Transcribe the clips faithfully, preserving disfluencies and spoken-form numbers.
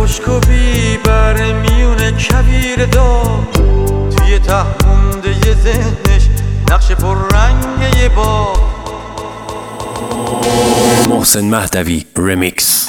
خشک و بیبر میونه کویر دار، توی ته مونده ی ذهنش نقش پر رنگ یه باغ. محسن مهدوی رمیکس.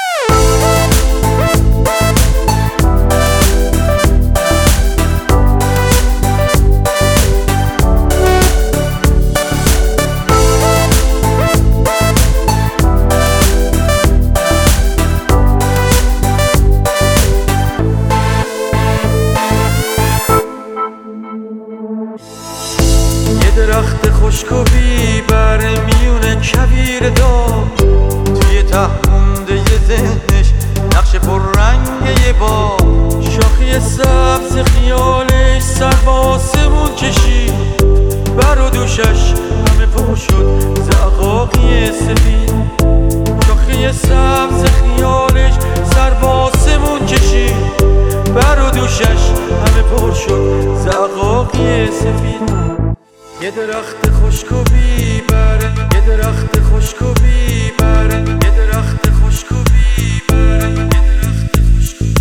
درخت خشک و بیبر میونه کویر دار، توی ته مونده ی ذهنش نقش پر رنگ یه باغ. شاخی سبز خیالش سر با آسمون کشید، بر و دوشش همه پر شد زعقاقی سفید. شاخی سبز خیالش سر با آسمون کشید، بر و دوشش همه پر شد زعقاقی سفید. یه درخت خشک و بیبر، یه درخت خشک و بیبر، یه درخت خشک و بیبر، یه درخت خشک و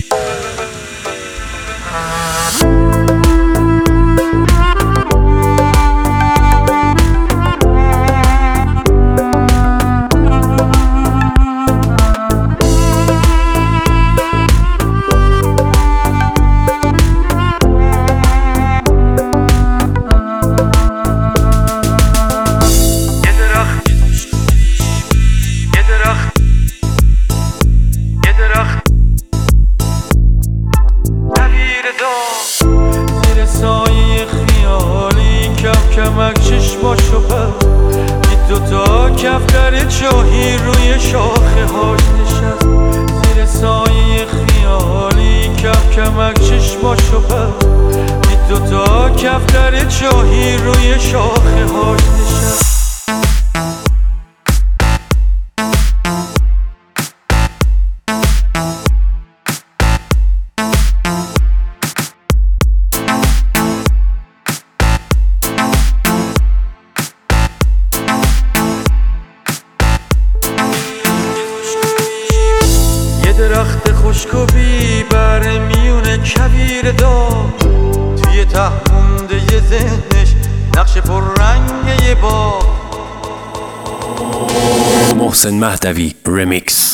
کمک چشماشو بر، دید دوتا کفتر چاهی روی شاخه هاش نشست. زیر سایه خیالی کم کمک چشماشو بر، دید دوتا کفتر چاهی روی شاخه هاش نشست. درخت خشک و بیبر میونه کویر دار، توی ته مونده ی ذهنش نقش پر رنگ یه باغ. محسن مهدوی رمیکس.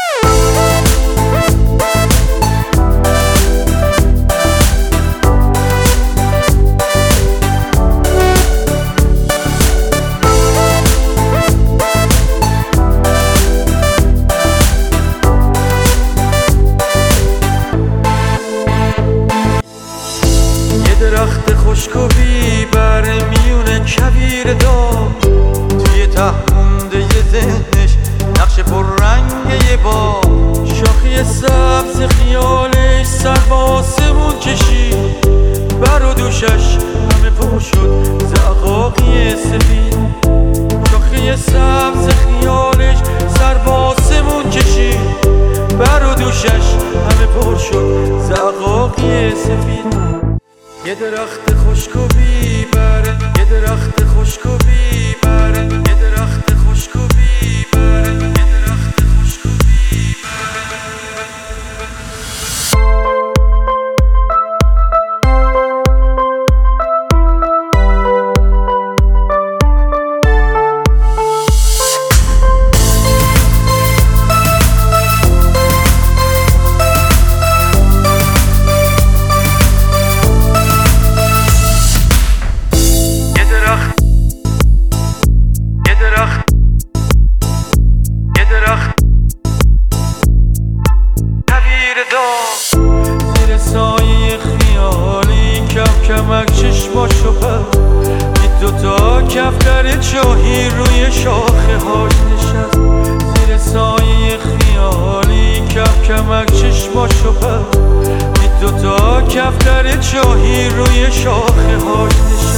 درخت خشک و بیبر میونه کویر دار، توی ته مونده ی ذهنش نقش پر رنگ یه باغ. شاخی سبز خیالش سر با آسمون کشید، بر و دوشش همه پر شد زعقاقی سفید. شاخی سبز خیالش سر با آسمون کشید، بر و دوشش همه پر شد زعقاقی سفید. یه درخت خشک و بیبر، یه درخت خشک و بیبر، یه درخت خشک و بیبر، یه درخت خشک و زیر سایه خیالی کم کمک چشماشو بر، دید دوتا کفتر چاهی روی شاخه هاش نشست. زیر سایه خیالی کم کمک چشماشو بر، دید دوتا کفتر چاهی روی شاخه هاش نشست.